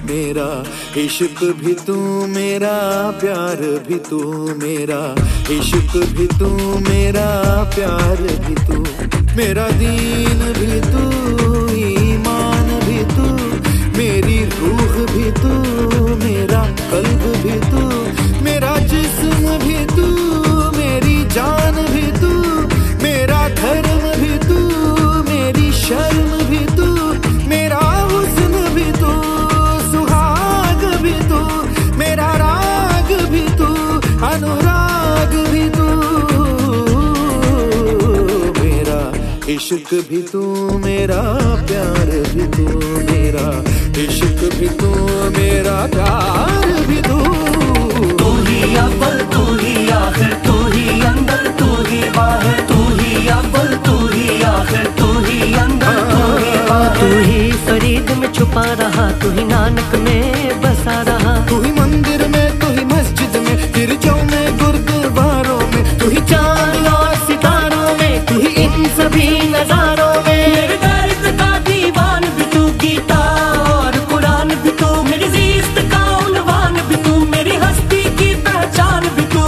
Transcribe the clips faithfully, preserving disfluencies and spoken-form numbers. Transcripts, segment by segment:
मेरा, इश्क भी तू मेरा, प्यार भी तू मेरा, इश्क भी तू मेरा, प्यार भी तू मेरा, दीन भी तू, ईमान भी तू, मेरी रूह भी तू, मेरा कल्ब भी तू, मेरा जिस्म भी तू, मेरी जान भी तू, मेरा धर्म भी तू, मेरी शर्म भी तू, मेरा हुस्न भी तू, सुहाग भी तू, मेरा राग भी तू, अनुराग भी तू, मेरा इश्क भी तू मेरा, प्यार भी तू मेरा, इश्क भी तू मेरा, प्यार भी तू। तू ही अव्वल, तू ही आखिर, तू ही अंदर, तू ही बाहर, तू ही अव्वल, तू ही आखिर, तू ही अंदर, तू ही बाहर। तू ही फरीद में छुपा रहा, तू ही नानक में बसा रहा, तू ही मंदिर में, तू ही मस्जिद में, गिरजों में, गुरुद्वारों में, तू ही चांद और सितारों में, तू ही इन सभी नजारों में। मेरे दर्द का दीवान भी तू, गीता और कुरान भी तू, मेरी ज़िस्त का उन्वान भी तू, मेरी हस्ती की पहचान भी तू।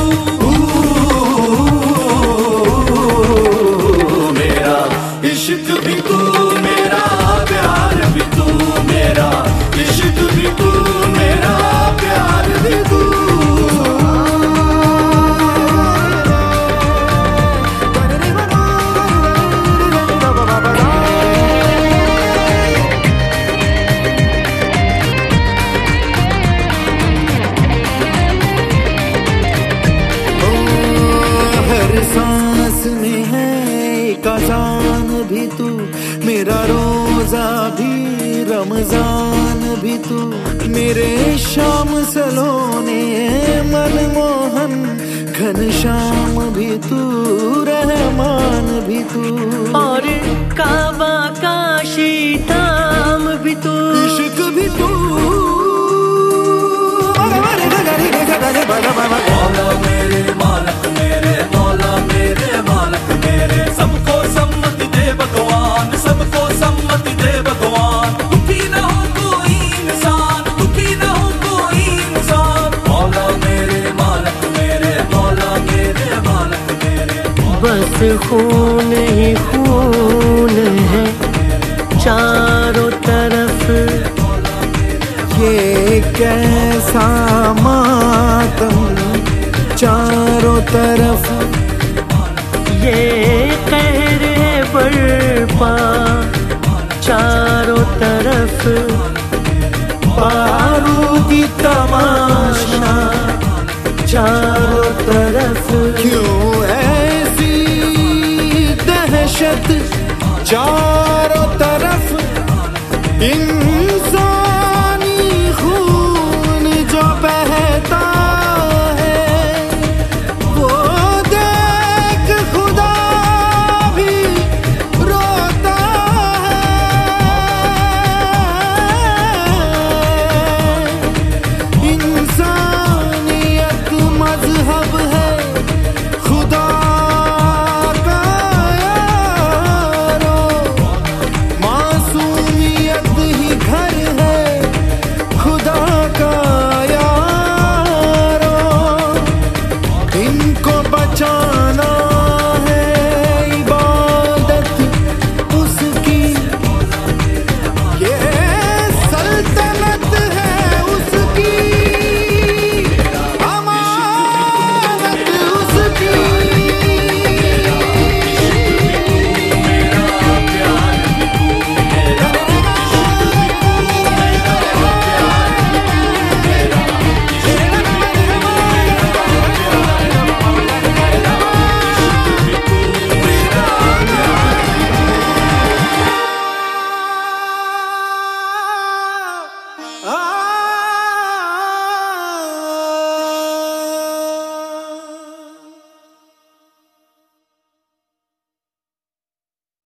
मेरा इश्क भी तू मेरा, प्यार भी तू मेरा, इश्क भी तू मेरा, प्यार भी तू। सांस में है एक अज़ान भी तू, मेरा रोजा भी रमजान भी तू, मेरे शाम सलोने मनमोहन घनश्याम भी तू, रहमान भी तू, और काबा का शीताम भी तू, इश्क भी तू। मौला मेरे मालक मेरे, मौला मेरे मालक मेरे, सबको सम्मति दे भगवान, सबको सम्मति दे भगवान। दुखी न हो कोई इंसान, दुखी न हो कोई इंसान। मौला मेरे मालक मेरे, मौला मेरे मालक मेरे। बस खून ही खून है चारों तरफ, ये कैसा मातम चारों तरफ, ये कहर है बर्पा चारों तरफ, बारूदी तमाशा चारों तरफ। क्यों ऐसी दहशत चारों तरफ, इन